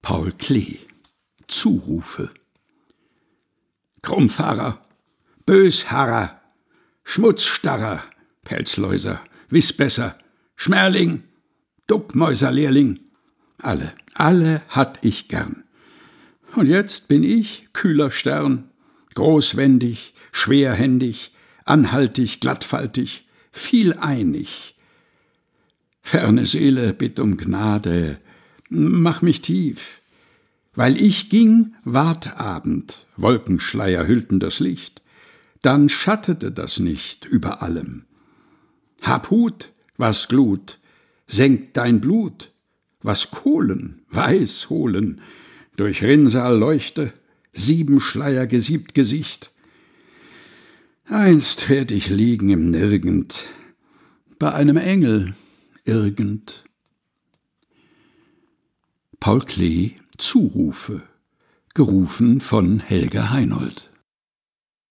Paul Klee. Zurufe. Krummfahrer, Bösharrer, Schmutzstarrer, Pelzläuser, Wissbesser, Schmerling, Duckmäuserlehrling, alle hatt ich gern. Und jetzt bin ich kühler Stern, großwendig, schwerhändig, anhaltig, glattfaltig, vieleinig. Ferne Seele, bitt um Gnade, mach mich tief. Weil ich ging, ward Abend, Wolkenschleier hüllten das Licht, dann schattete das nicht über allem. Hab Hut, was Glut, senkt dein Blut, was Kohlen, weiß holen, durch Rinnsal leuchte, 7 Schleier gesiebt Gesicht. Einst werd ich liegen im Nirgend, bei einem Engel irgend. Paul Klee, Zurufe, gerufen von Helga Heinold.